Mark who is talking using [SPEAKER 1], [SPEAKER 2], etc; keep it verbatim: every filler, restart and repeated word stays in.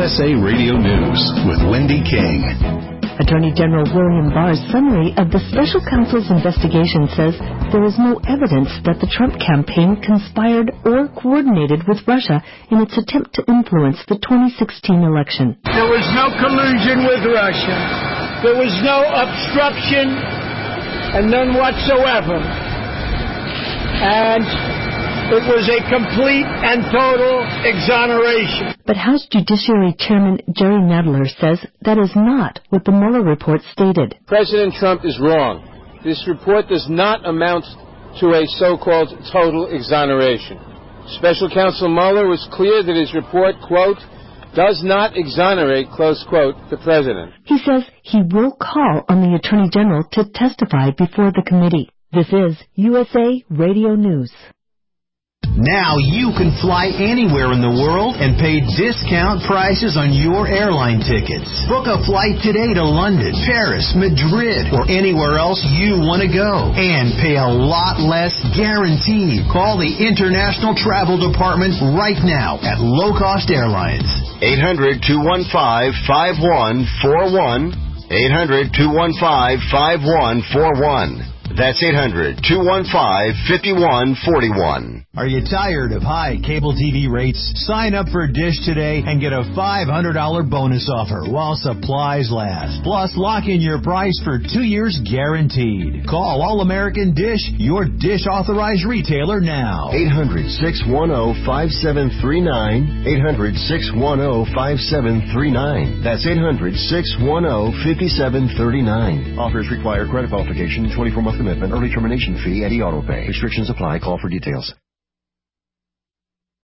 [SPEAKER 1] S A Radio News with Wendy King.
[SPEAKER 2] Attorney General William Barr's summary of the special counsel's investigation says there is no evidence that the Trump campaign conspired or coordinated with Russia in its attempt to influence the twenty sixteen election.
[SPEAKER 3] There was no collusion with Russia. There was no obstruction, and none whatsoever. And it was a complete and total exoneration.
[SPEAKER 2] But House Judiciary Chairman Jerry Nadler says that is not what the Mueller report stated.
[SPEAKER 4] President Trump is wrong. This report does not amount to a so-called total exoneration. Special Counsel Mueller was clear that his report, quote, does not exonerate, close quote, the president.
[SPEAKER 2] He says he will call on the Attorney General to testify before the committee. This is U S A Radio News.
[SPEAKER 5] Now you can fly anywhere in the world and pay discount prices on your airline tickets. Book a flight today to London, Paris, Madrid, or anywhere else you want to go. And pay a lot less guaranteed. Call the International Travel Department right now at Low Cost Airlines.
[SPEAKER 6] eight hundred, two one five, five one four one. eight hundred, two one five, five one four one. That's eight hundred, two one five, five one four one.
[SPEAKER 5] Are you tired of high cable T V rates? Sign up for Dish today and get a five hundred dollars bonus offer while supplies last. Plus, lock in your price for two years guaranteed. Call All American Dish, your Dish authorized retailer now.
[SPEAKER 6] eight hundred, six one zero, five seven three nine. eight hundred, six one zero, five seven three nine. That's eight hundred, six one zero, five seven three nine. Offers require credit qualification, twenty-four month commitment, early termination fee, and e-auto pay. Restrictions apply. Call for details.